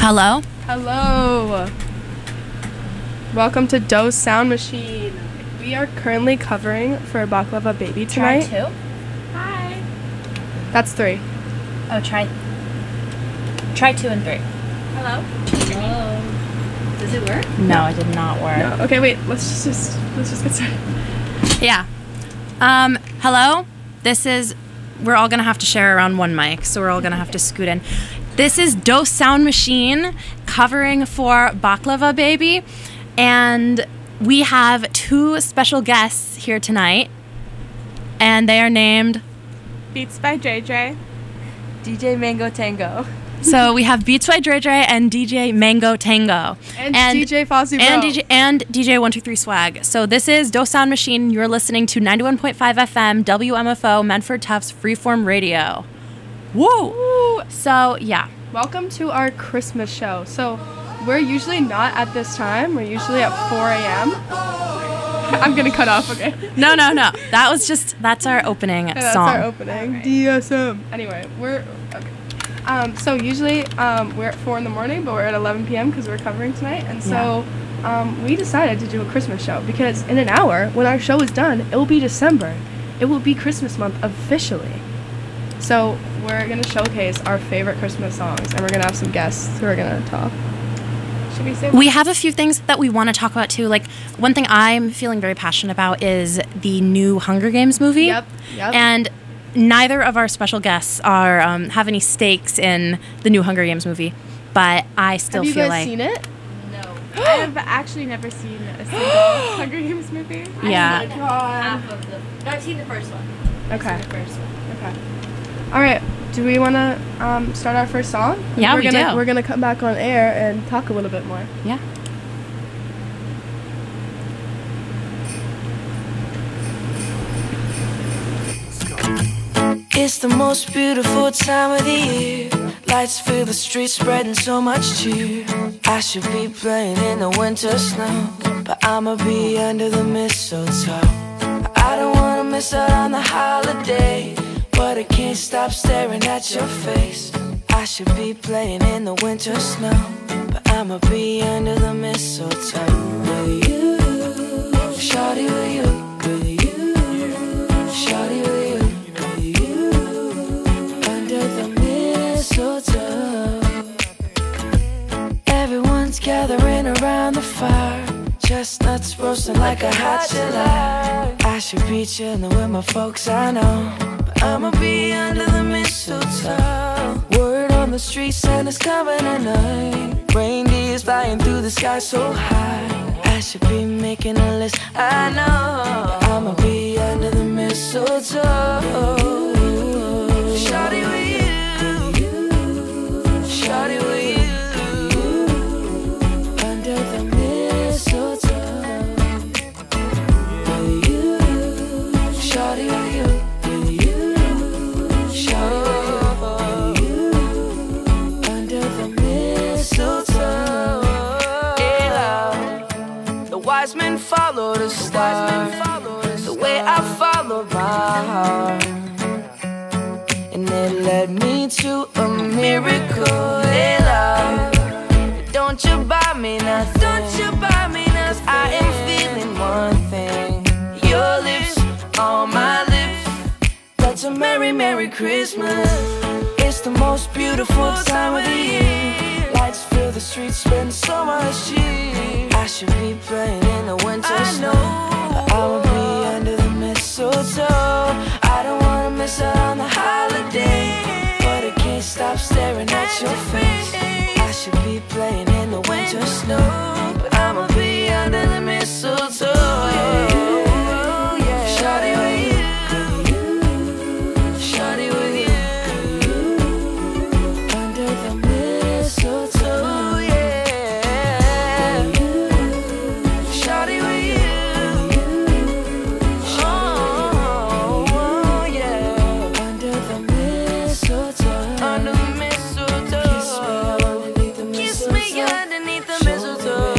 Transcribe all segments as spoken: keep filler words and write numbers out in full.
Hello? Hello. Welcome to Doe's Sound Machine. We are currently covering for Baklava Baby tonight. Try two? Hi. That's three. Oh, try... Try two and three. Hello. Hello. Does it work? No, it did not work. No. Okay, wait. Let's just let's just get started. Yeah. Um, hello? This is... We're all going to have to share around one mic, so we're all going to have to scoot in. This is Doe's Sound Machine covering for Baklava Baby, and we have two special guests here tonight, and they are named... Beats by J J. D J Mango Tango. So we have Beats by Dre Dre and D J Mango Tango. And, and D J Fozzie Bro. And D J, and D J one two three Swag. So this is Doe's Sound Machine. You're listening to ninety-one point five F M, W M F O, Medford Tufts Freeform Radio. Woo! Woo! So, yeah. Welcome to our Christmas show. So we're usually not at this time. We're usually at four a.m. I'm going to cut off, okay? No, no, no. That was just, that's our opening yeah, song. That's our opening. Right. D S M. Anyway, we're, okay. Um, so usually um, we're at four in the morning, but we're at eleven p.m. because we're covering tonight. And so yeah. um, we decided to do a Christmas show because in an hour, when our show is done, it will be December. It will be Christmas month officially. So we're going to showcase our favorite Christmas songs, and we're going to have some guests who are going to talk. Should we say We have a few things that we want to talk about, too. Like, one thing I'm feeling very passionate about is the new Hunger Games movie. Yep, yep. And neither of our special guests are um, have any stakes in the new Hunger Games movie, but I still have you feel guys like... seen it? No. I have actually never seen a single Hunger Games movie. Yeah. I half of them. No, I've seen the first one. Okay. I've seen the first one. Okay. All right. Do we want to um, start our first song? Yeah, we're we gonna, do. We're going to come back on air and talk a little bit more. Yeah. It's the most beautiful time of the year. Lights fill the streets, spreading so much cheer. I should be playing in the winter snow, but I'ma be under the mistletoe. I don't wanna miss out on the holiday, but I can't stop staring at your face. I should be playing in the winter snow, but I'ma be under the mistletoe. With you, shawty, with you, with you, shawty, with you, with you, under the mistletoe. Everyone's gathering around the fire, chestnuts roasting like a hot July. I should be chilling with my folks, I know, but I'ma be under the mistletoe. Word on the street, Santa's coming tonight. Reindeer's flying through the sky so high. I should be making a list, I know, but I'ma be under the mistletoe. Shawty with you, shawty with you, under the mistletoe. With you, shawty with you, with you, shawty with you, under the mistletoe. Yeah, the wise men follow the star, the way I followed my heart, and it led me to a miracle. Hey, love, don't you buy me nothing, don't you buy me nothing, 'cause I am feeling one thing. Your lips on my lips, that's a merry, merry Christmas. It's the most beautiful time of the year. Lights fill the streets, spend so much cheer. I should be playing in the winter snow, but I will be under the mistletoe. I don't wanna miss out on the holiday, but I can't stop staring at your face. I should be playing in the winter snow, but I'ma be under the mistletoe. Yeah. Shawty with you, shawty with you, under the mistletoe. Yeah. Shawty with you, oh yeah, under the mistletoe, under the mistletoe. Kiss me underneath the mistletoe. Kiss me underneath the mistletoe.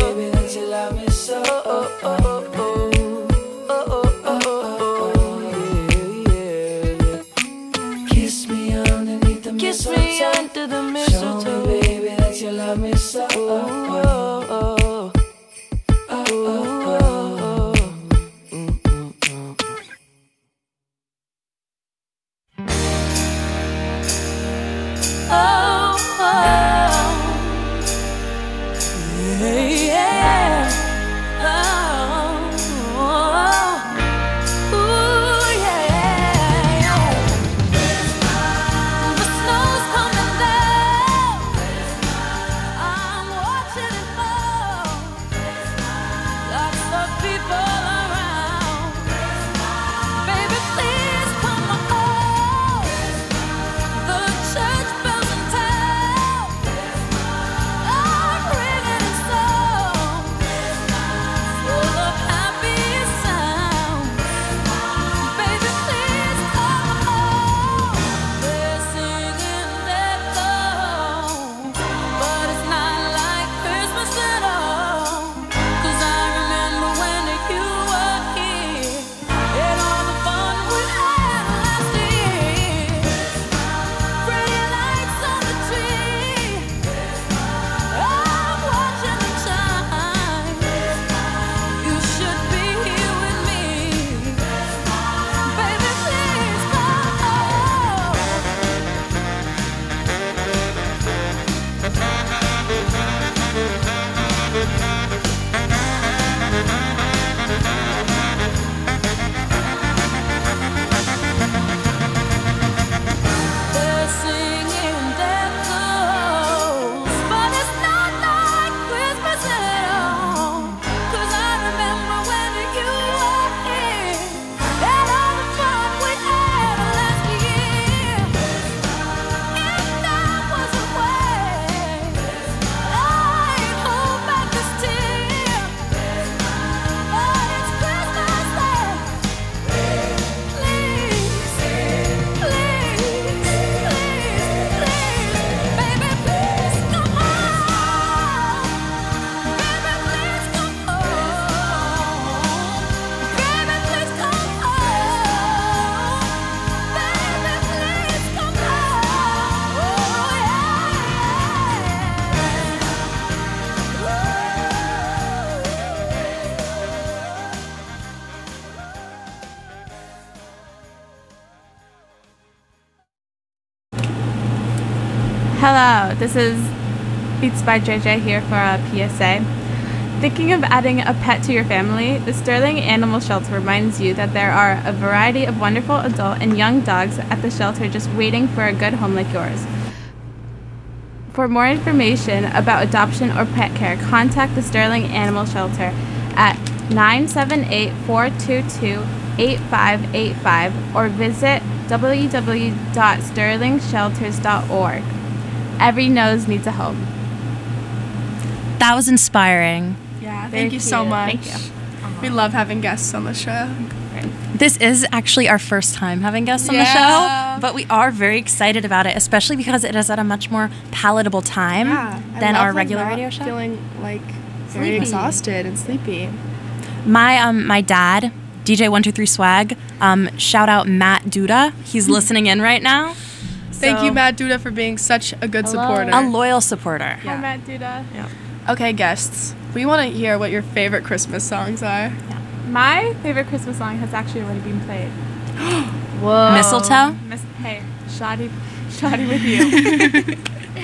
Hello, this is Beats by J J here for a P S A. Thinking of adding a pet to your family? The Sterling Animal Shelter reminds you that there are a variety of wonderful adult and young dogs at the shelter just waiting for a good home like yours. For more information about adoption or pet care, contact the Sterling Animal Shelter at nine seven eight, four two two, eight five eight five or visit w w w dot sterling shelters dot org. Every nose needs a home. That was inspiring. Yeah, Very thank you so cute. much. Thank you. We love having guests on the show. This is actually our first time having guests on Yeah. the show, but we are very excited about it, especially because it is at a much more palatable time Yeah, I than love, our like, regular not radio show. Feeling like very Sleepy. exhausted and sleepy. My um my dad, D J one two three Swag, um shout out Matt Duda. He's listening in right now. Thank So- you, Matt Duda, for being such a good Hello. supporter. A loyal supporter. Yeah. Hi, Matt Duda. Okay, guests, we want to hear what your favorite Christmas songs are. My favorite Christmas song has actually already been played. Whoa. Mistletoe? Miss, hey, shoddy, shoddy with you.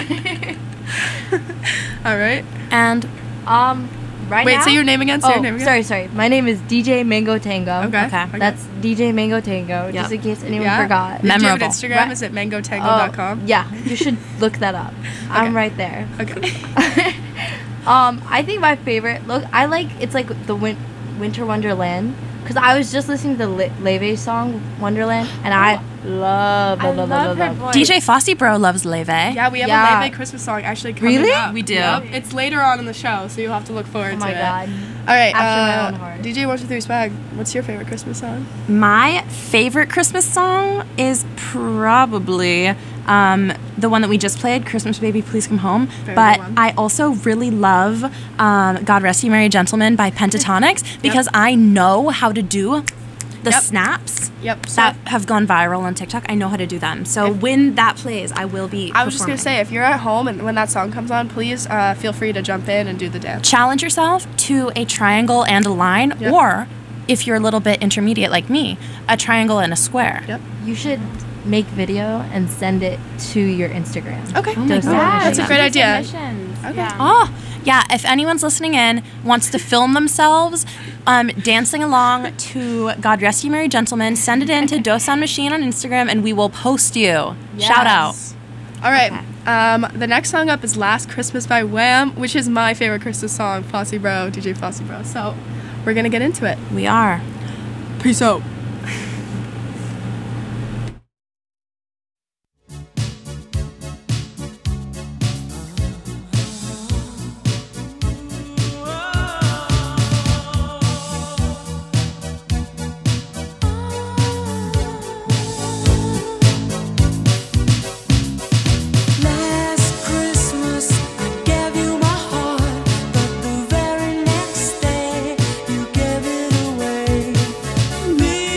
All right. And Um, right Wait, now. say your name again. Say Oh, your name again. sorry, sorry. My name is D J Mango Tango. Okay. Okay. That's D J Mango Tango, Yep. just in case anyone Yeah. forgot. Do you have an Memorable. Instagram? Right. Is it mango tango Oh, dot com? yeah, you should look that up. I'm Okay. right there. Okay. um, I think my favorite look. I like it's like the win- Winter Wonderland because I was just listening to the Le- Leve song Wonderland, and I love, I love, love, love love, her love. voice. D J Fossy Bro loves Leve. Yeah, we have Yeah. a Leve Christmas song actually coming Really? up. We do. Yep. It's later on in the show, so you'll have to look forward Oh to my it. god. All right, After my uh, own heart. D J one two three Swag, what's your favorite Christmas song? My favorite Christmas song is probably um, the one that we just played, Christmas Baby Please Come Home. Very but good one. I also really love um, God Rest You Merry Gentlemen by Pentatonics because I know how to do the Yep. snaps Yep. So that have gone viral on TikTok. I know how to do them. So If- when that plays, I will be I was just gonna performing. say, if you're at home and when that song comes on, please uh, feel free to jump in and do the dance. Challenge yourself to a triangle and a line, Yep. or if you're a little bit intermediate like me, a triangle and a square. Yep. You should make video and send it to your Instagram. Okay. Oh my Those God. are- That's a great idea. Submissions. Okay. Yeah. Oh, yeah. If anyone's listening in, wants to film themselves um, dancing along to God Rest You Merry Gentlemen, send it in to Dose Sound Machine on Instagram and we will post you. Shout out. All right. Um, the next song up is Last Christmas by Wham, which is my favorite Christmas song, Fossy Bro, D J Fossy Bro. So we're going to get into it. We are. Peace out. Last Christmas I gave you my heart, but the very next day you gave it away. Me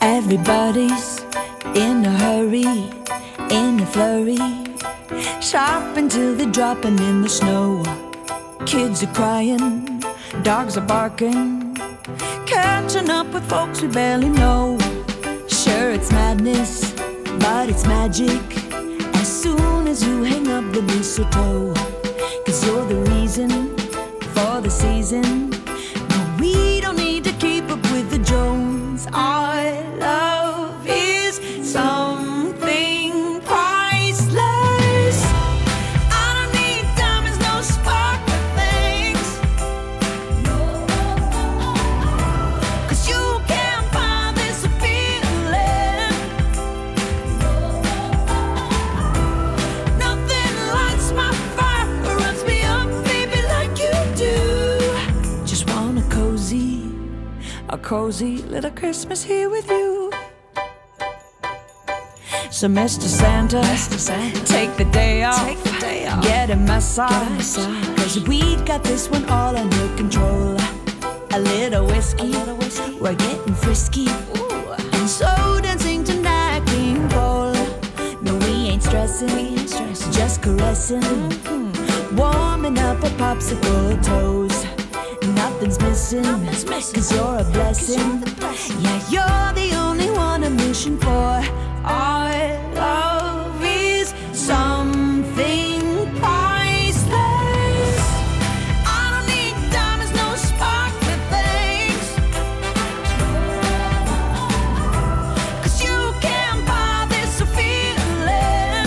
Everybody's in a hurry, in a flurry, shopping till they're dropping in the snow. Kids are crying, dogs are barking, catching up with folks we barely know. Sure, it's madness, but it's magic as soon as you hang up the mistletoe. Cause you're the reason for the season. No, we don't need to keep up with the Jones. Our love is something priceless. I don't need diamonds, no sparkly things. Cause you can't buy this feeling. Nothing lights my fire or runs me up, baby, like you do. Just want a cozy, a cozy little Christmas here with you. So Mister Santa, Mister Santa, take the day off, take the day off. Get a massage, cause we got this one all under control. A little whiskey, a little whiskey. We're getting frisky. Ooh. And so dancing to Nat King Cole. No, we ain't stressing, we ain't stressing. Just caressing, mm-hmm. Warming up our popsicle toes. Nothing's missing, Nothing's missing. Cause you're a blessing, you're blessing. Yeah, you're the only one I'm wishing for. Our love is something priceless. I don't need diamonds, no sparkly things. Cause you can't buy this feeling.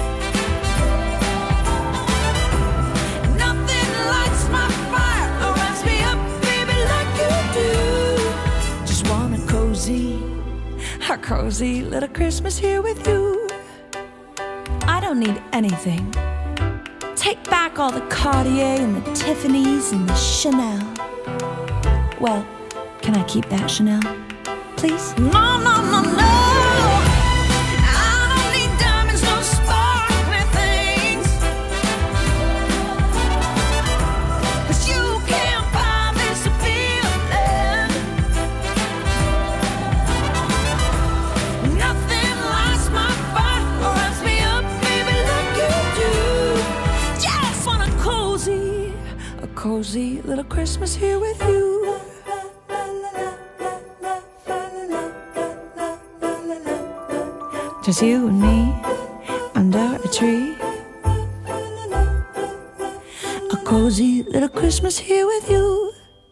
Nothing lights my fire or runs me up, baby, like you do. Just want a cozy, a cozy little Christmas here with you. I don't need anything. Take back all the Cartier and the Tiffany's and the Chanel. Well, can I keep that Chanel, please? No, no, no, no. I don't need diamonds, no sparkly things. Cause you can't buy this feeling. Nothing lights my fire or runs me up, baby, like you do. Just want a cozy, a cozy little Christmas here with you. Just you and me under a tree. A cozy little Christmas here with you.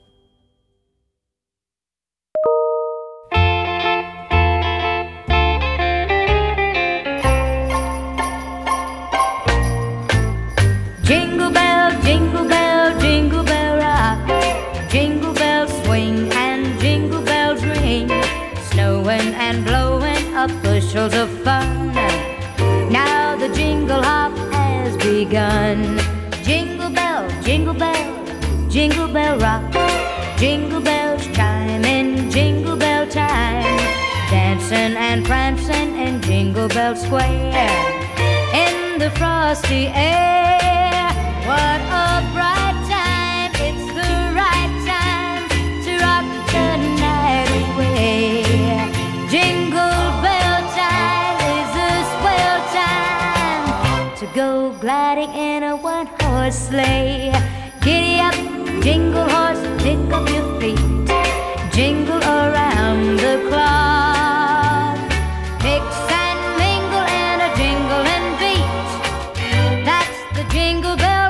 Jingle bell, jingle bell, jingle bell rock. Jingle bells swing and jingle bells ring. Snowing and blowing up bushels of fun. Now the jingle hop has begun. Jingle bell, jingle bell, jingle bell rock. Jingle bells chime in jingle bell time. Dancing and prancing in Jingle Bell Square. In the frosty air, what a bright time. It's the right time to rock the night away. Jingle bell time is a swell time to go gliding in a one-horse sleigh. Giddy up, jingle horse, pick up your feet. Jingle around the clock. Mix and mingle in a jingling beat. That's the Jingle Bell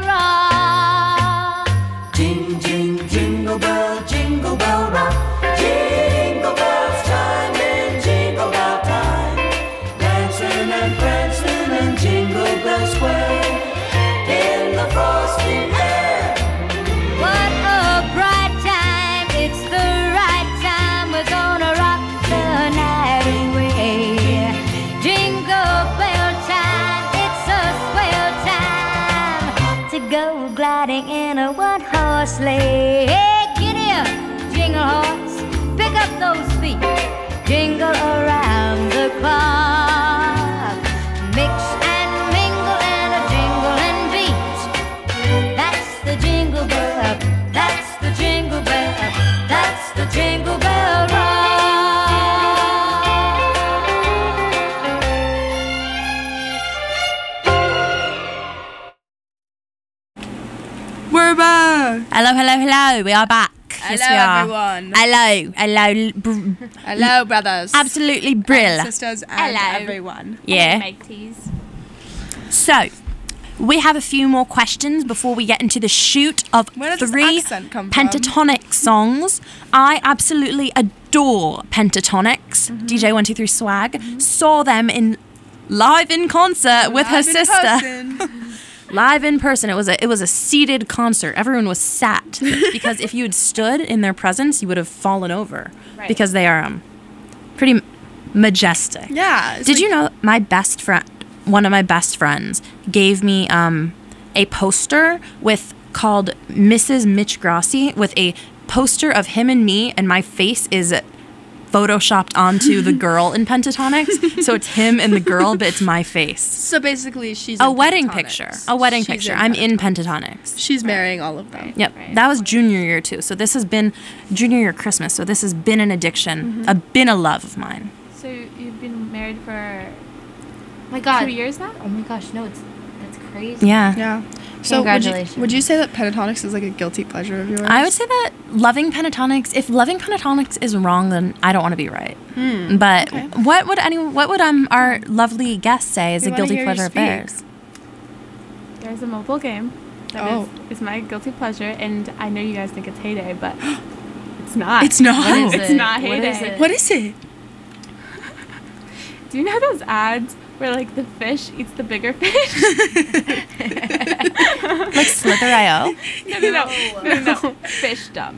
Rock. Jing, jing, jingle bell, jingle bell rock. Jingle bells chime in jingle bell time. Dancing and prancing in Jingle Bell Square. In the frosty air. What a bright time. It's the right time. We're gonna rock the night away. Jingle bell time. It's a swell time to go gliding in a one-horse sleigh. Hey, giddy up, jingle horse, pick up those feet. Jingle around the clock. Mix and mingle in a jingling beat. That's the Jingle Bell. That's the Jingle Bell. That's the Jingle Bell Rock. hello, hello. We are back. Yes, we Hello, are. everyone. Hello, hello. Br- Hello, brothers. absolutely brill. Sisters and Hello. everyone. Yeah. Mateys. So, we have a few more questions before we get into the shoot of Where does this three accent come from? pentatonic songs. I absolutely adore pentatonics. D J one two three Swag saw them in live in concert with her Live in sister. person. Live in person. It was a it was a seated concert. Everyone was sat because if you had stood in their presence, you would have fallen over Right. because they are um pretty m- majestic. Yeah. it's Did like- you know my best friend, one of my best friends, gave me um a poster with called Missus Mitch Grassi with a poster of him and me, and my face is photoshopped onto the girl in pentatonics. So it's him and the girl, but it's my face. So basically, she's A in wedding pentatonics. picture. A wedding She's picture. in I'm in pentatonics. pentatonics. She's marrying all of them. Yep. Right. That was junior year too. So this has been junior year Christmas. So this has been an addiction, a been a love of mine. So you've been married for Oh my God. two years now? Oh my gosh, no, it's that's crazy. Yeah. Yeah. So would you, Congratulations. would you say that pentatonics is like a guilty pleasure of yours? I would say that loving pentatonics, if loving pentatonics is wrong, then I don't want to be right. Hmm. But okay. what would any what would um our lovely guest say is We a wanna guilty hear you pleasure of speak. theirs? There's a mobile game that Oh. is, is my guilty pleasure, and I know you guys think it's Heyday, but it's not. It's not. What is It's it? not What Heyday. is it? What is it? Do you know those ads where like the fish eats the bigger fish? Like Slither dot I O? no, no, no, no, no, no. Fish dumb.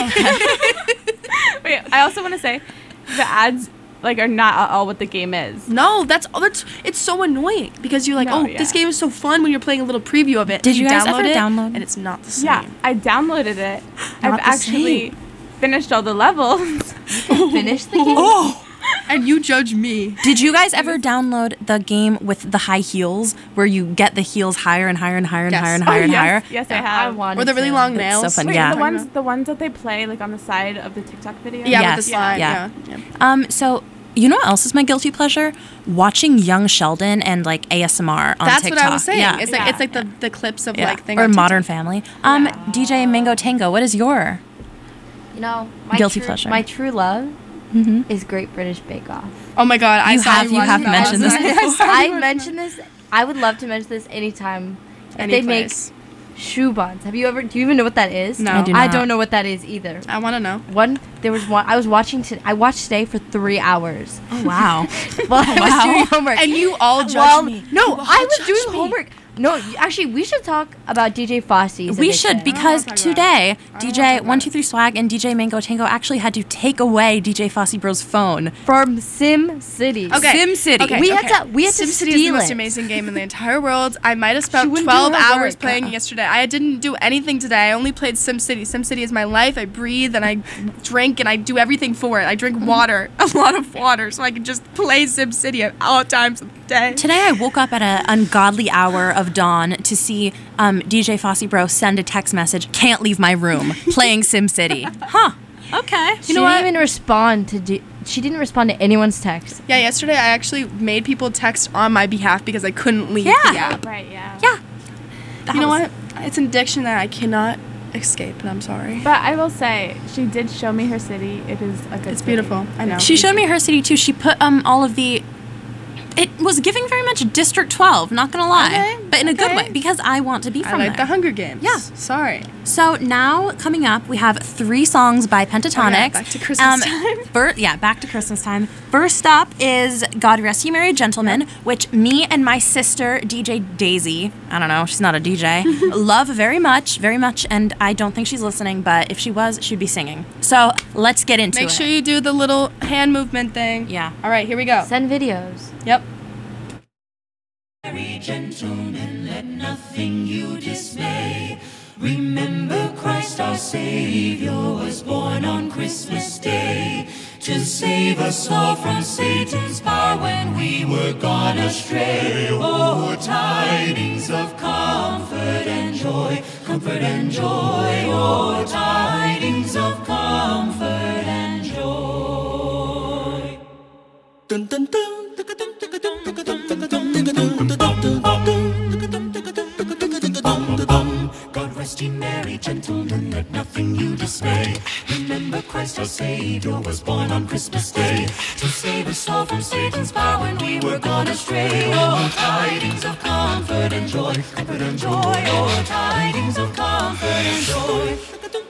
Wait, I also want to say the ads like are not at all what the game is. No, that's oh, that's it's so annoying because you're like, No, oh, yeah. this game is so fun when you're playing a little preview of it. Did and you guys download ever it, download? And it's not the same. Yeah, I downloaded it. I've Not the actually finished all the levels. Finish the game. Oh, and you judge me. Did you guys ever download the game with the high heels where you get the heels higher and higher and higher and Yes. higher and Oh, higher and yes, higher? yes, I I have. wanted Or the really to. long It's so nails. fun, Wait, yeah. the ones the ones that they play like on the side of the TikTok video. Yeah, Yes, with the slide. yeah. Yeah. yeah. Um, so you know what else is my guilty pleasure? Watching Young Sheldon and like A S M R on That's TikTok. what I was saying. Yeah. It's like Yeah. it's like the, the clips of Yeah. like thing or on Modern TikTok. Family. Um, D J Mango Tango, what is your? You know, my Guilty true, pleasure. My true love Mm-hmm. is Great British Bake Off. Oh my god, I You saw have- you watch have that mentioned last this night. before. I mentioned this. I would love to mention this anytime. If Any they make place. shoe buns. Have you ever? Do you even know what that is? No. I do I not. don't know what that is either. I want to know. One, there was one. I was watching. To, I watched today for three hours Oh, wow. while I was Wow. doing homework. And you all judge While- me. No, You all I was judge doing me. homework. No, y- actually, we should talk about D J Fosse's. We addiction. should because talk about today it. I don't D wanna J talk about one two three Swag and D J Mango Tango actually had to take away D J Fosse Bro's phone. from Sim City. Okay. Sim City. Okay, We had okay. to- we had to SimCity is the steal most it. amazing game in the entire world. I might have spent wouldn't do twelve her hours work. playing Uh-uh. yesterday. I didn't do anything today. I only played SimCity. SimCity is my life. I breathe and I drink and I do everything for it. I drink water, a lot of water, so I can just play SimCity at all times of the day. Today I woke up at an ungodly hour of dawn to see um, D J Fosse Bro send a text message, can't leave my room, playing SimCity. Huh. Okay. She know didn't what? even respond to. D- she didn't respond to anyone's text. Yeah, yesterday I actually made people text on my behalf because I couldn't leave Yeah. the app. Right, yeah. Yeah. You know what? It's an addiction that I cannot escape, and I'm sorry. But I will say, she did show me her city. It is a good It's city. beautiful. I know. She showed me her city too. She put um all of the. It was giving very much District twelve, not gonna lie, Okay, but in a good okay. way because I want to be I from like there. the Hunger Games. Yeah. Sorry. So now coming up, we have three songs by Pentatonics. Oh, yeah, back to Christmas time. fir- yeah, back to Christmas time. First up is "God Rest You Merry Gentlemen," which me and my sister D J Daisy, I don't know, she's not a D J, love very much, very much, and I don't think she's listening, but if she was, she'd be singing. So let's get into Make it. sure you do the little hand movement thing. Yeah. All right, here we go. Send videos. Yep. Merry gentlemen, let nothing you dismay. Remember Christ our Savior was born on Christmas Day to save us all from Satan's power when we were gone astray. Oh, tidings of comfort and joy, comfort and joy. Oh, tidings of comfort and joy. Dun, dun, dun. God rest ye merry gentlemen, let dismay. Remember Christ our Savior was born on Christmas Day to save us all from Satan's power when we were gone astray. Oh, tidings of comfort and joy, comfort and joy. Oh, tidings of comfort and joy.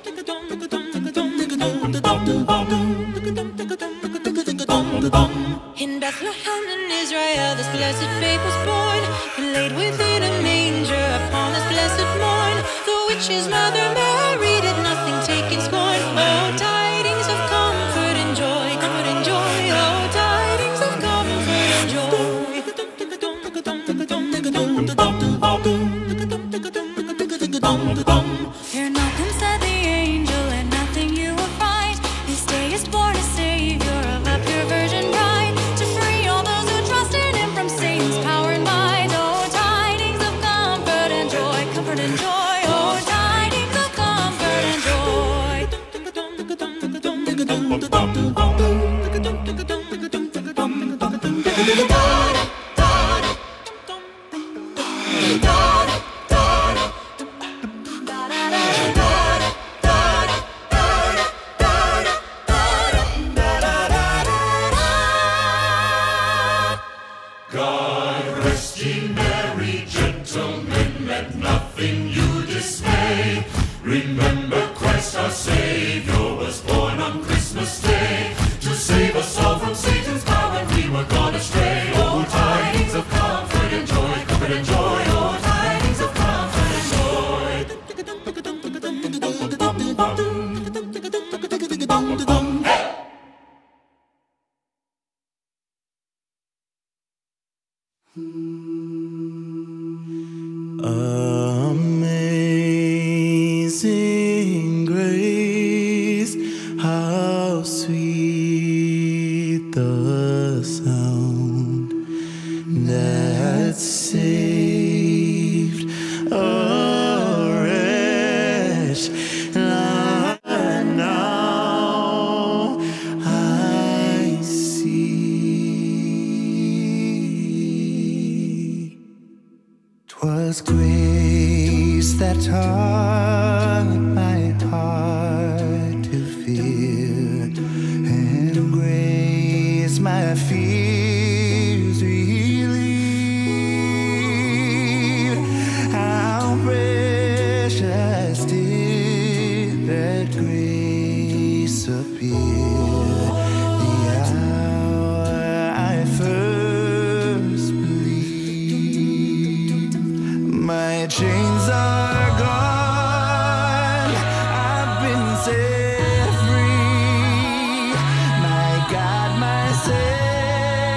In Bethlehem in Israel, this blessed babe was born, and laid within a manger upon this blessed morn. The witch's mother Mary did nothing take in scorn. Oh, tidings of comfort and joy, comfort and joy. Oh, tidings of comfort and joy. Fear nothing, said the angel, and nothing you will find. This day is born a Savior of a pure virgin bride, to free all those who trust in Him from Satan's power and might. Oh, tidings of comfort and joy, comfort and joy. Oh, tidings of comfort and joy. God rest ye merry gentlemen, let nothing you dismay. Remember Christ our Savior was born on Christmas Day to save us all from Satan's power when we were gone astray. Oh, tidings of comfort and joy, comfort and joy. Oh, tidings of comfort and joy. Amazing grace, how sweet the sound that saved a wretch like now I see. 'Twas grace that taught my heart to fear, and grace my fears relieved. How precious did that grace appear the hour I first believed. My chains are gone, I've been set free. My God, my Savior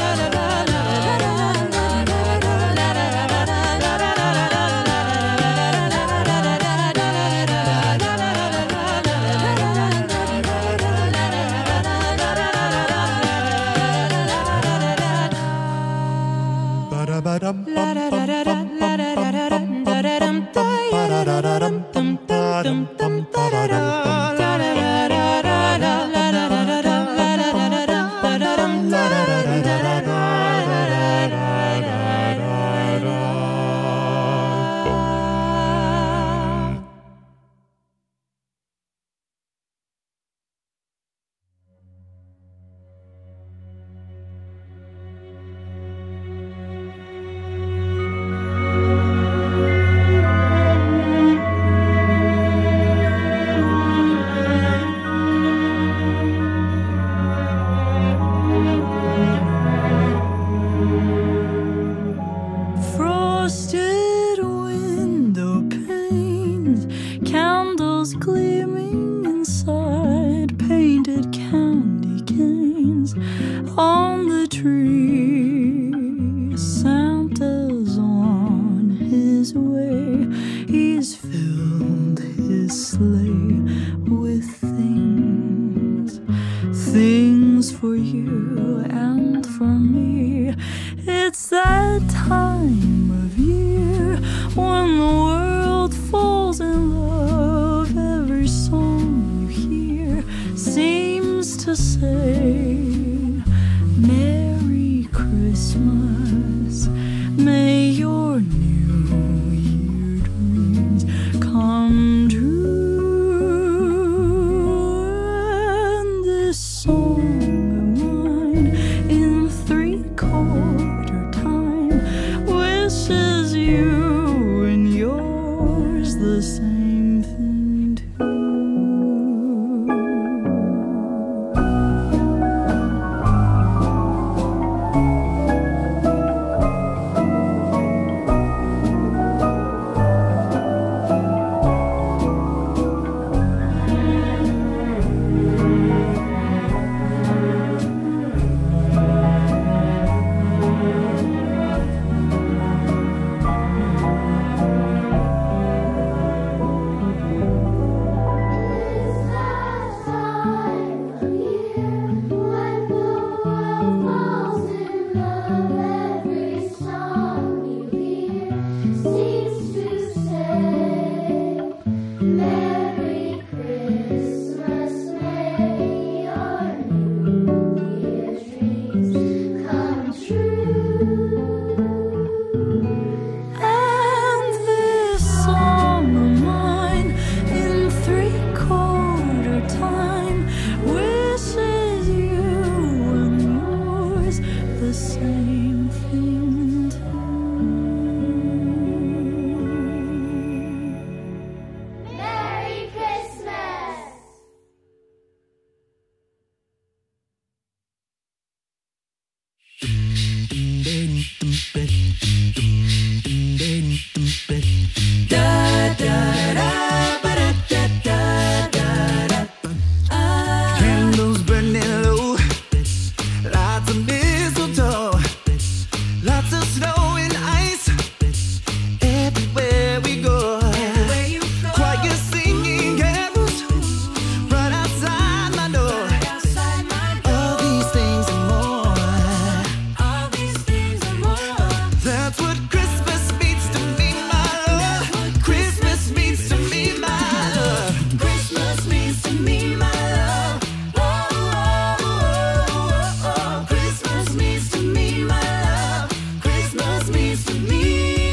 Frosted window panes, candles gleaming inside, painted candy canes on the tree. Santa's on his way, he's filled his sleigh with things, things for you and for me. It's that time of year to say Merry Christmas. May your new year dreams come true. And this song of mine in three-quarter time wishes you and yours the same thing too. Candles burning low, lots of mistletoe, lots of snow and ice everywhere we go. Choir singing carols right outside my door. All these things and more. That's what Christmas means to me, my love. Christmas means to me, my love. Christmas means to me, my love. Oh, oh, oh, oh. Christmas means to me, my love. Christmas means to me,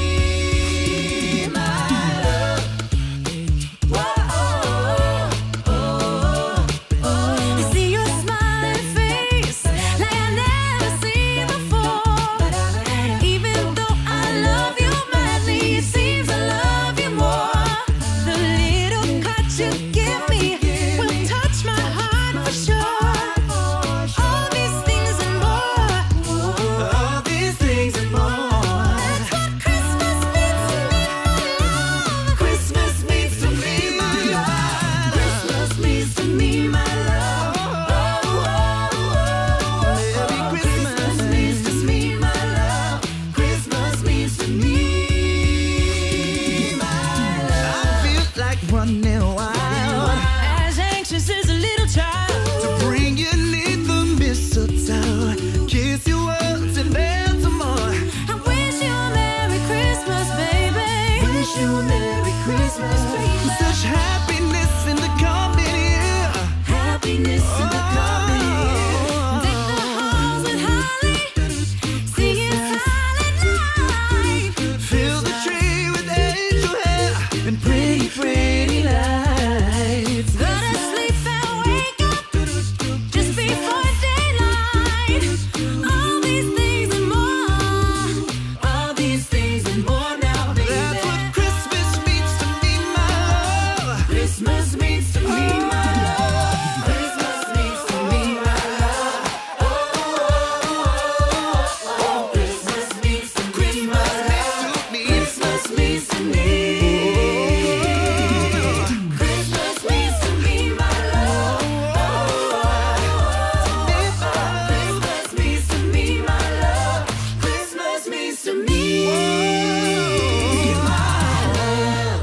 my love. Whoa, oh, oh, oh. I see your smiling face like I never seen before. Even though I love you madly, it seems I love you more. The little cut you give me will touch my heart for sure. All these things and more. All these things and more. That's what Christmas means to me, my love. Christmas means to me, my love. Christmas means to me, my love. Oh, oh, oh. Merry Christmas means to me, my love. Christmas means to me, my love. I feel like running wild As anxious as a little child. to bring you neath the mistletoe, kiss you once and then some more. I wish you a Merry Christmas, baby. Wish you a Merry Christmas, baby. Such happiness in the coming year. Happiness in the coming year. Deck the halls with holly, singing silent night. Fill the tree with angel hair and pretty, pretty lights. Go to sleep and wake up just before daylight. All these things and more. All these things and more now, baby. That's what Christmas means to me, my love. Christmas means to me, my love. Christmas means to me, my love. Oh, oh, oh, oh. Christmas means to me, my love. Christmas means to me. Christmas means to me, my love. Christmas means to me, my love. Christmas means to me, my love.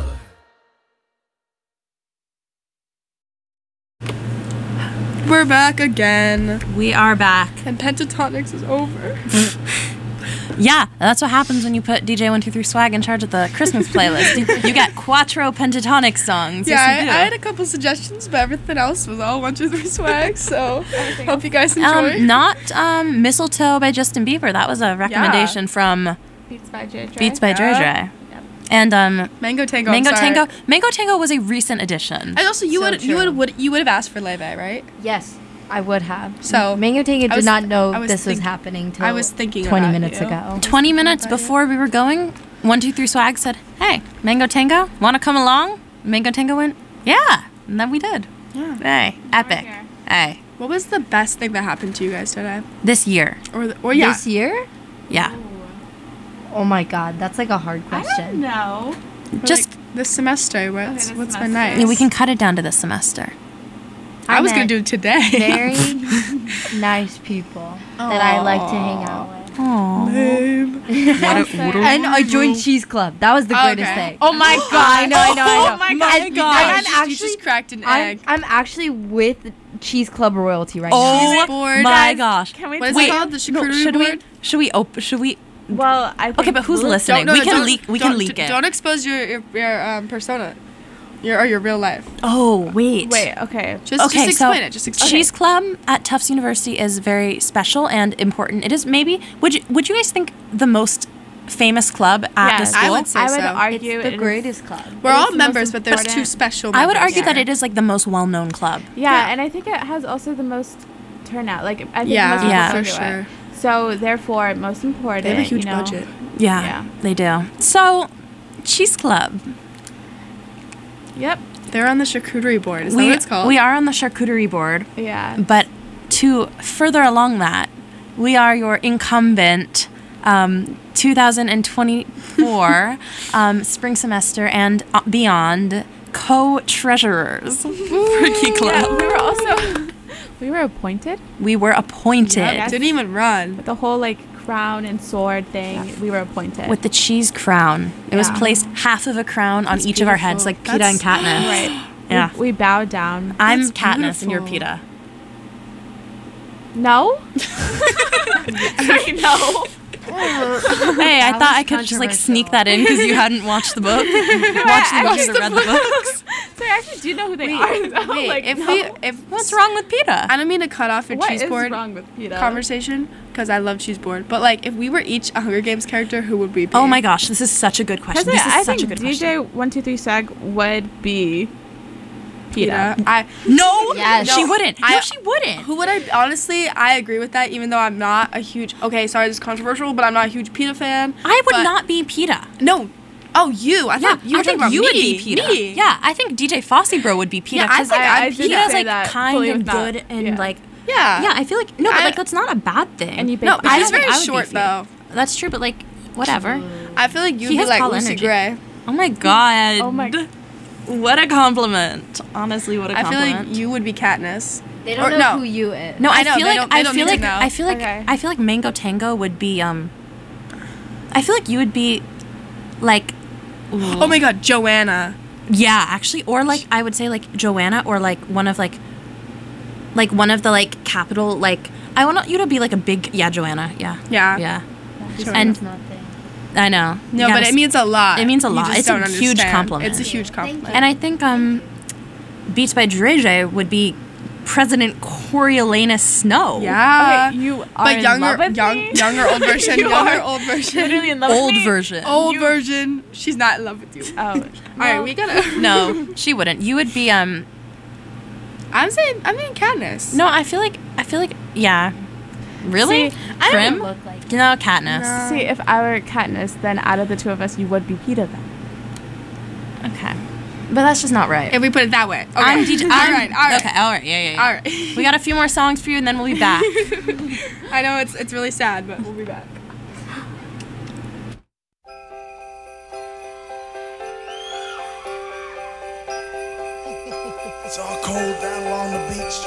We're back again, We are back. and Pentatonics is over. Yeah, that's what happens when you put D J one two three Swag in charge of the Christmas playlist. you, you get quattro pentatonic songs. Yeah, yes, you do. I, I had a couple suggestions, but everything else was all one, two, three swag. So hope you guys enjoy. Um, not um, Mistletoe by Justin Bieber. That was a recommendation from Beats by J J. Beats by Yeah. Dre Dre. And um, Mango Tango. Mango I'm sorry. Tango. Mango Tango was a recent addition. And also, you So would you true. would would you would have asked for Leve, right? Yes, I would have. So, Mango Tango I did was- not know I was this was think- happening till I was thinking twenty about minutes you. ago. Twenty minutes before we were going, one two three Swag said, "Hey, Mango Tango, want to come along?" Mango Tango went, "Yeah," and then we did. Yeah. Hey, epic. here. Hey, What was the best thing that happened to you guys today? this year. Or the, or yeah. This year? Yeah. Oh my God, that's like a hard I don't question. know. Or, Just like, this semester. What's this what's semester. been nice? yeah, we can cut it down to this semester. I was gonna met do it today. Very nice people that I like to hang out with. Oh. Babe. And I joined Cheese Club. That was the greatest Okay. thing. Oh my God! I know, I know, I know. Oh my My God. And God, I'm you just- actually, you just cracked an I'm, egg. I'm actually with Cheese Club royalty right Oh Cheese board. my Guys, gosh. Can we What is tell it you- called? The No, charcuterie should board? we? Should we? Op- should we? Well, I think Okay, but who's we'll- listening? Don't- no, we no, can don't- leak. We don't- can leak it. Don't expose your your, your um, persona, your or your real life. Oh wait. Wait, okay. Just Okay, just so explain it. Just explain Cheese it. Club at Tufts University is very special and important. It is maybe. Would you? Would you guys think the most famous club at the Yes. school? I would say I would so. argue now. it The is- greatest club. We're It is all the most members, but there's two important- special. I would members. argue that it is like the most well-known club. Yeah, Yeah. and I think it has also the most turnout. Like I think Yeah, most people Yeah. go for to sure. it. So therefore, most important. They have a huge you know, budget. Yeah, Yeah. they do. So, Cheese Club. Yep. They're on the charcuterie board. Is that we what it's called? we are on the charcuterie board, Yeah. but to further along that, we are your incumbent um, two thousand twenty-four um, spring semester and uh, beyond co-treasurers for Key Yeah, Club. we were also we were appointed We were appointed Yeah, didn't even run. with the whole like crown and sword thing. We were appointed. with the cheese crown. It was Yeah. placed half of a crown on That's each of our heads, beautiful. like Peta and That's- Katniss. right. Yeah. We, we bowed down. I'm That's Katniss and you're beautiful. Peta. No. Sorry, no. Hey, I thought I could just like sneak that in because you hadn't watched the book. watched the movies or read the books. Sorry, I actually do know who they are. though. Wait, like, if no. we if What's wrong with Peta? I don't mean to cut off your What cheese is board wrong with PETA? conversation because I love cheese board, but like if we were each a Hunger Games character, who would we be? Oh my gosh, this is such a good question. Because This I is such a think good D J question. one two three Swag would be Peta. PETA. I No, Yes. she No, wouldn't. no, I- she wouldn't. Who would I honestly? I agree with that, even though I'm not a huge. Okay, sorry, this is controversial, but I'm not a huge Peta fan. I would but- not be Peta. No. Oh, you. I Yeah, thought you were I think talking about you me. would be Peta. Me. Yeah, I think D J Fossey Bro would be Peta. Yeah, I 'cause think I- I'm I did Peta. Peta's say like that kind fully and with that. good and Yeah. like Yeah. yeah. I feel like no, but I- like that's not a bad thing. And you No, bake but he's I think very I would be short Peta. though. That's true, but like whatever. I feel like you'd He be has like tall Lucy energy. Gray. Oh my god. Oh my- What a compliment. Honestly, what a I feel compliment. like you would be Katniss. They don't Or know no. who you is. No, I, I know, feel they like don't- they I don't feel need like to know. I feel like Okay. I feel like Mango Tango would be um I feel like you would be like Oh my God, Joanna. yeah, actually or like I would say like Joanna or like one of like like one of the like capital like I want you to be like a big yeah, Joanna. Yeah. Yeah. Yeah. Joanna. And It's not there. I know. No, You but gotta it means a lot. It means a You lot. just It's a don't huge understand. compliment. It's a huge compliment. And I think um, Beats by Dre Dre would be President Coriolanus Snow. yeah. Okay, you are but in younger, love with young, me? younger old version, You younger are old version, Literally in love with Old me? version. old You- version. She's not in love with you. Oh. All right, we gotta. No, she wouldn't. You would be um. I'm saying, I'm saying Katniss. No, I feel like I feel like yeah. Really? See, I Prim? don't look like No, Katniss. No. See, if I were Katniss, then out of the two of us, you would be Peta then. Okay, but that's just not right. If we put it that way. Okay. I'm D J. all I'm- right. All right. Okay. All right. Yeah. Yeah. yeah. All right. We got a few more songs for you, and then we'll be back. I know it's it's really sad, but we'll be back. It's all cold down along the beach.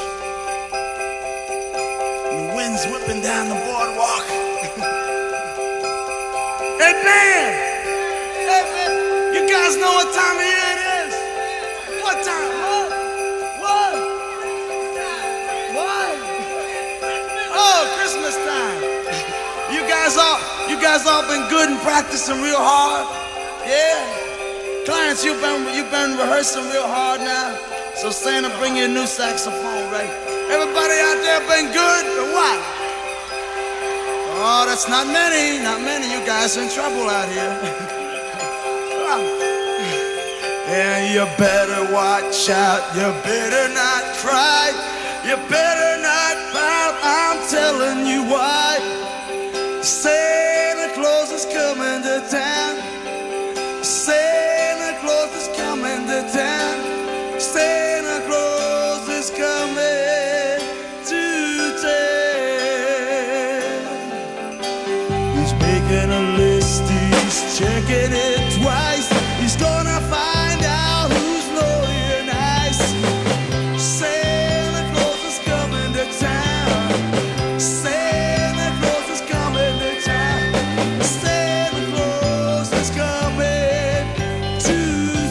And the wind's whipping down the boardwalk. Hey, Dan! Hey, man! You guys know what time of year it is? What time? What? What? What? Oh, Christmas time. You guys all, You guys all been good and practicing real hard. Yeah. Clarence, you've been you've been rehearsing real hard now. So Santa, bring you a new saxophone, right? Everybody out there been good or what? Oh, that's not many, not many. You guys are in trouble out here. And you better watch out. You better not cry. You better not pout. I'm telling you why. Santa Claus is coming to town. Santa Claus is coming to town. Santa Claus is coming to town. He's making a list, he's checking it twice. He's gonna find out who's loyal and nice. Santa Claus is coming to town. Santa Claus is coming to town. Santa Claus is coming to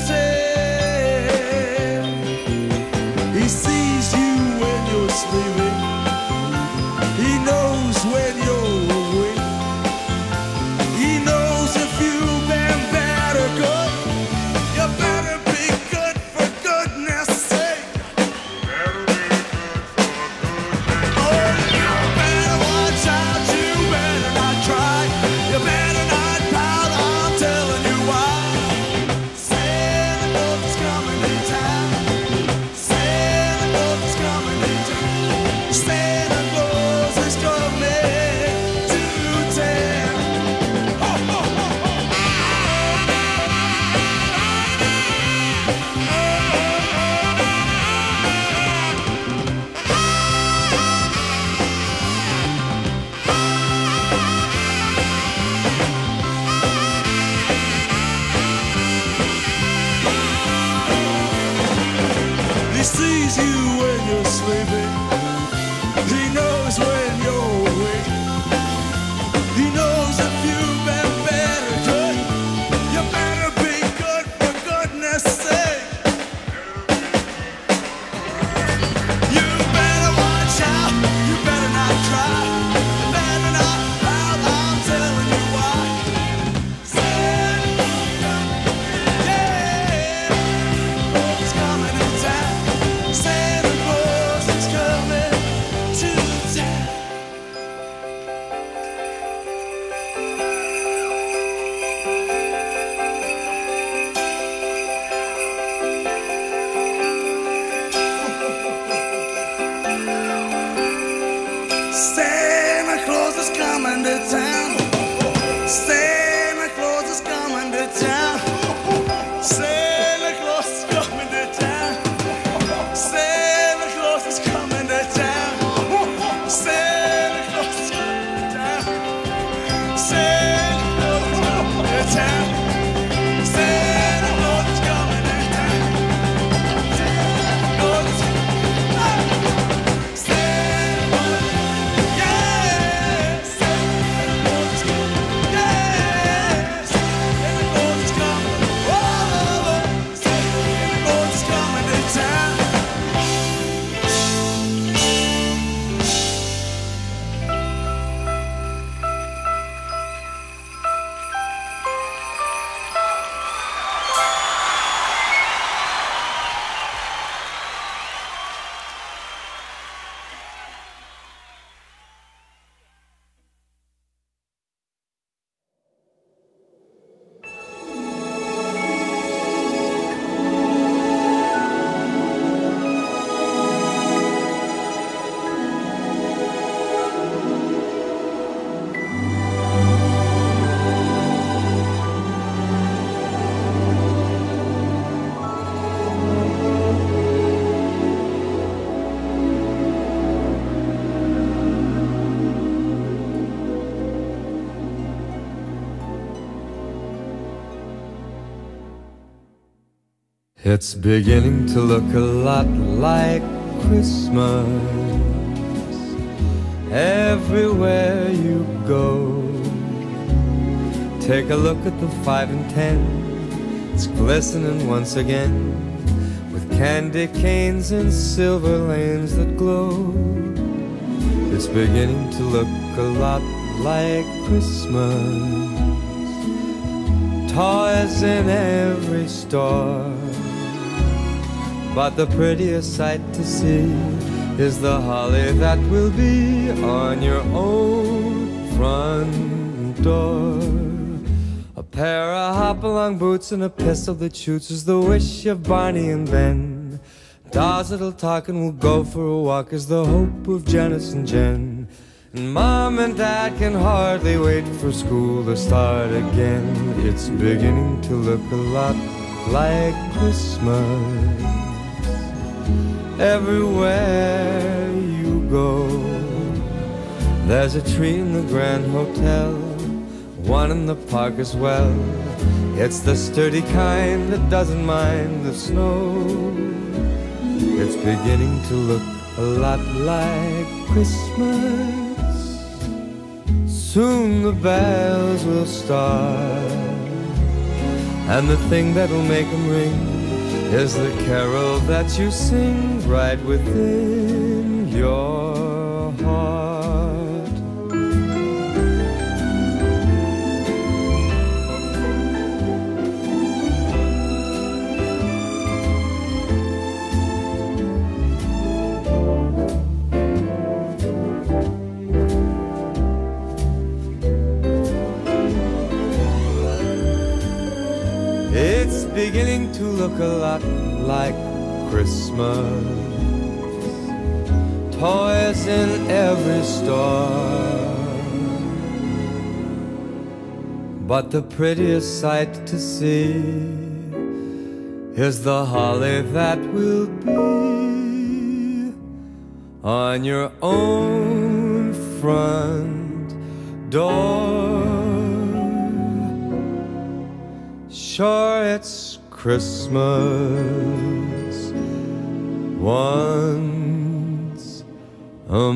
town. He sees you when you're sleeping. He knows when you're awake. He knows if you've been bad or good. You better be good for goodness sake. Oh, you better watch out. You better not cry. You better not pout. I'm telling you why. Santa Claus is coming to town. Santa Claus is coming to town. Santa Claus is coming to town. Ho, ho, ho, ho. He sees you when you're sleeping. He knows when you're awake. He knows if you've been bad or good. You better be good for goodness sake. You better watch out. You better not cry. You better not pout. I'm telling you why. Santa, yeah, Claus is coming to town. Santa Claus is coming to town. Santa Claus is coming to town. Santa Claus is coming to town. Santa Claus is coming to town. Santa Claus is coming to town. Santa Claus is coming to town. Santa Claus is coming to town. Santa Claus is coming to town. Santa Claus is Santa Claus, yeah. Santa Claus is coming, yeah. Santa Claus is coming, oh. Santa Claus is coming to town. It's beginning to look a lot like Christmas everywhere you go. Take a look at the five and ten, it's glistening once again with candy canes and silver lanes that glow. It's beginning to look a lot like Christmas. Toys in every store, but the prettiest sight to see is the holly that will be on your own front door. A pair of hop-along boots and a pistol that shoots is the wish of Barney and Ben. Dolls that'll talk and will go for a walk is the hope of Janice and Jen. And Mom and Dad can hardly wait for school to start again. It's beginning to look a lot like Christmas. Everywhere you go, there's a tree in the Grand Hotel, one in the park as well. It's the sturdy kind that doesn't mind the snow. It's beginning to look a lot like Christmas. Soon the bells will start, and the thing that'll make them ring is the carol that you sing right within your heart. It's beginning to look a lot like Christmas. Toys in every store, but the prettiest sight to see is the holly that will be on your own front door. Sure, it's Christmas once a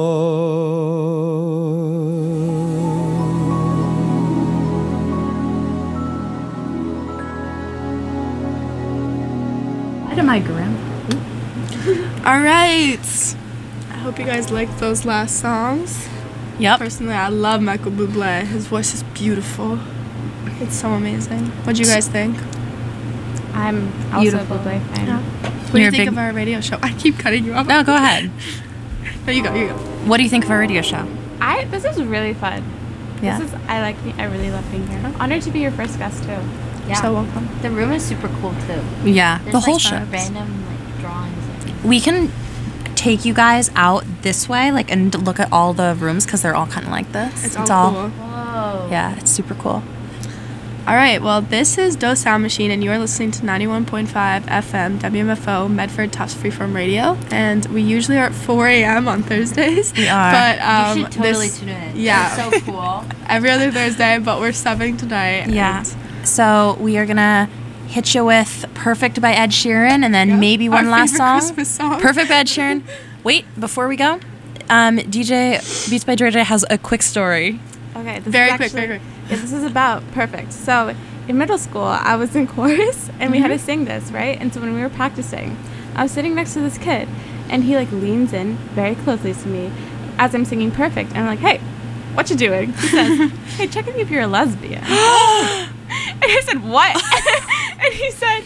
Why to my grandpa? All right. I hope you guys liked those last songs. Yep. Personally, I love Michael Bublé. His voice is beautiful. It's so amazing. What do you guys think? I'm also a Bublé fan. Yeah. What do You're you a think big- of our radio show? I keep cutting you off. No, go ahead. No, you go, you go. What do you think of our radio show? I this is really fun. Yeah. This is I like I really love being here. Honored to be your first guest too. Yeah. So welcome. The room is super cool too. Yeah, There's the whole like show. some random like drawings. And We can take you guys out this way, like, and look at all the rooms because they're all kind of like this. It's all cool. Whoa. Yeah, it's super cool. All right, well, this is Doe Sound Machine, and you're listening to ninety-one point five F M W M F O Medford Tufts Freeform Radio, and we usually are at four a.m. on Thursdays. We are. But um, you should totally this, tune in. Yeah. It's so cool. Every other Thursday, but we're subbing tonight. Yeah. and- So we are gonna hit you with "Perfect" by Ed Sheeran, and then Yeah, maybe one our last favorite song. Christmas song. "Perfect" by Ed Sheeran. Wait, before we go, um, D J Beats by Georgia has a quick story. Okay, this Very is quick, actually, very quick. Yeah, this is about Perfect. So in middle school, I was in chorus, and we had Mm-hmm. to sing this, right? And so when we were practicing, I was sitting next to this kid, and he like leans in very closely to me as I'm singing Perfect, and I'm like, "Hey, what you doing?" He says, "Hey, check if you're a lesbian." And I said, "What?" And he said,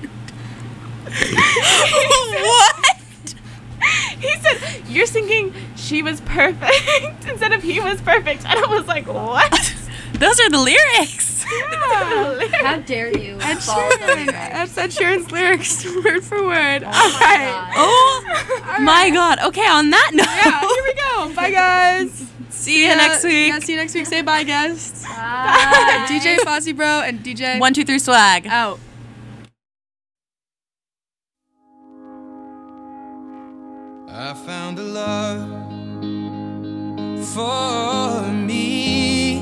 What? he said, "You're singing 'She Was Perfect' instead of 'He Was Perfect.'" And I was like, "What?" Those are the lyrics. Yeah. How dare you? Ed follow the Sheeran. lyrics. That's Ed Sheeran's lyrics, word for word. Oh All my right. God. Oh my God. Okay, on that note. Yeah, here we go. Bye, guys. See you next week. Yeah, see you next week. Say bye, guests. Bye. D J Fozzie Bro and D J One, two, three, swag. out. I found a love for me.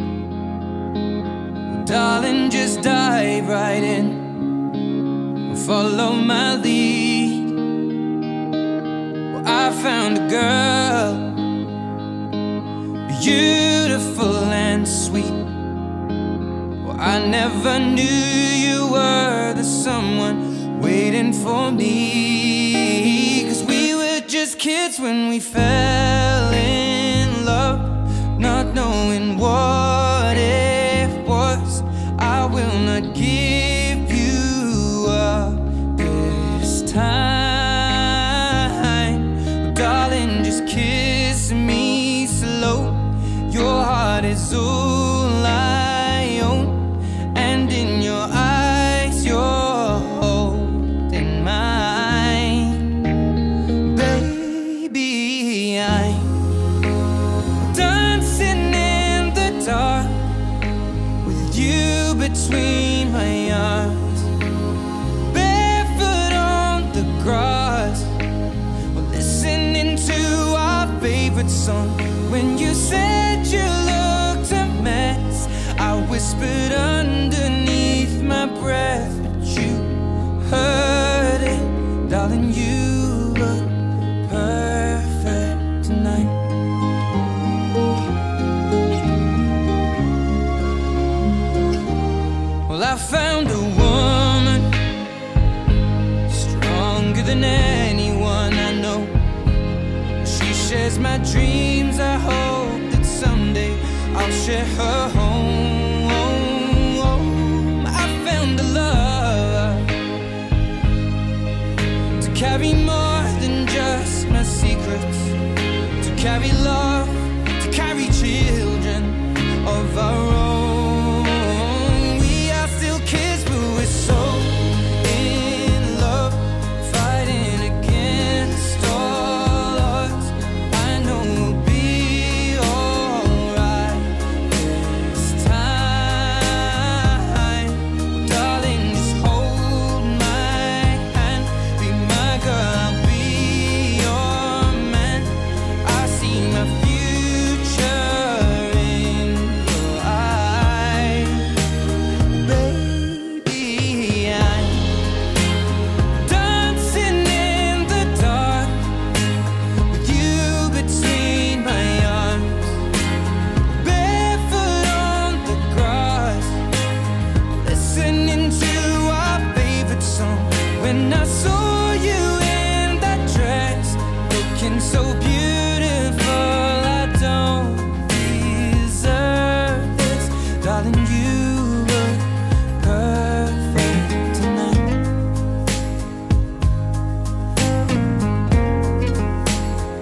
Well, darling, just dive right in. Follow my lead. Well, I found a girl, beautiful and sweet. Well, I never knew you were the someone waiting for me. 'Cause we were just kids when we fell in love, not knowing what it was. I will not give you up this time. Oh, darling, just kiss me slow. Your heart is all I own, and in your eyes you're holding mine. Baby, I'm dancing in the dark with you between my arms, barefoot on the grass, we're listening to our favorite song. When you said you looked a mess, I whispered underneath my breath, but you heard it. Darling, you look perfect tonight. Well, I found a woman stronger than anyone I know. She shares my dreams. I hope that someday I'll share her home. I found a love to carry more than just my secrets, to carry love